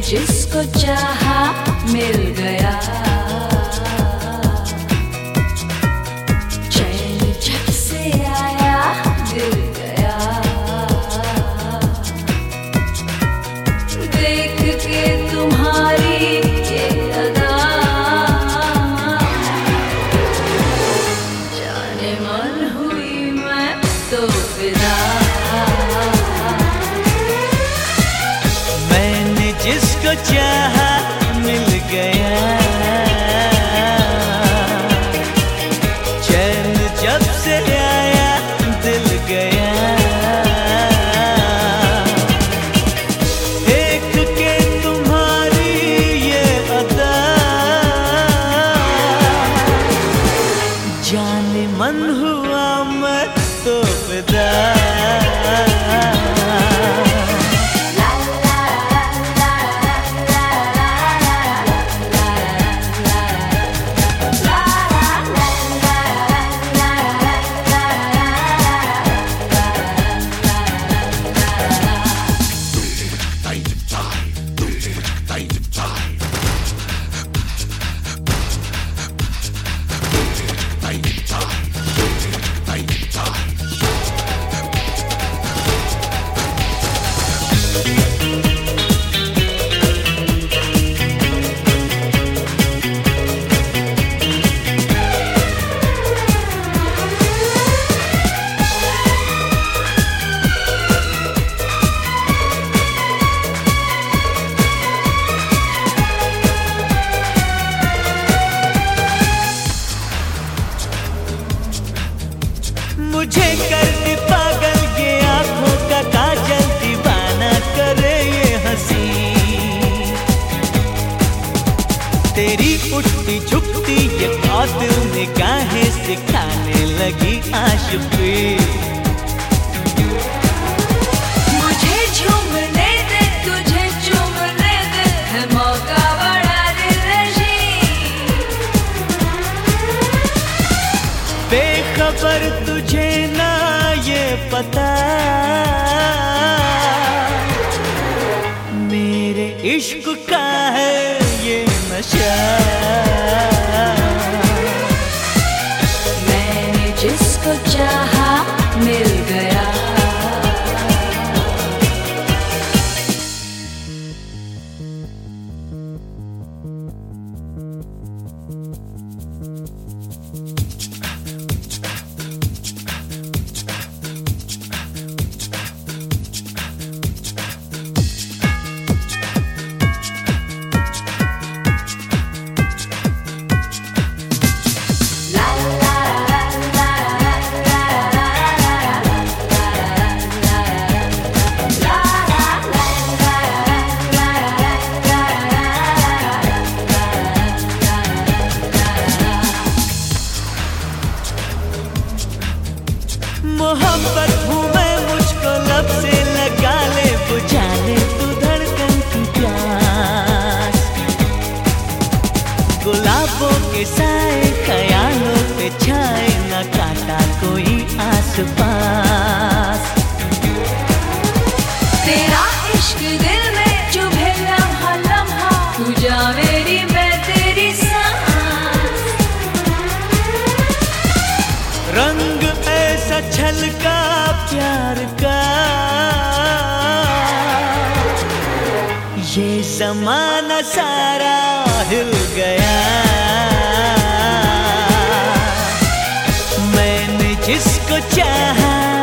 जिसको चाहा मिल गया, चैन जब से आया दिल गया, देख के तुम्हारी ये अदा, जाने मन हुई मैं तो फिदा। जिसको चाहा मिल गया, चैन जब से आया दिल गया, देख के तुम्हारी ये अदा, जाने मन हुआ मैं तो फिदा। मुझे कर दे पागल ये आंखों का काजल, दीवाना करे ये हंसी, तेरी उठती झुकती ये कातिल निगाहें सिखाने लगी आशिकी। मुझे झूमने दे तुझे चूमने दे, है मौका बड़ा दिलनशीं, बेखबर तुझे ना ये पता, मेरे इश्क का है ये नशा, मैंने जिसको चाहा मिल गया। मोहब्बत हूँ मैं, मुझको लब से लगा ले, बुझा ले तू धड़कन की प्यास, गुलाबों के साए ख्यालों पे छाए, न काटा कोई आस पास, तेरा इश्क दिल में चुभे लम्हा लम्हा, तू जा मेरी मैं तेरी सांस, रंग ऐसा छलका प्यार का, ये ज़माना सारा हिल गया, मैंने जिसको चाहा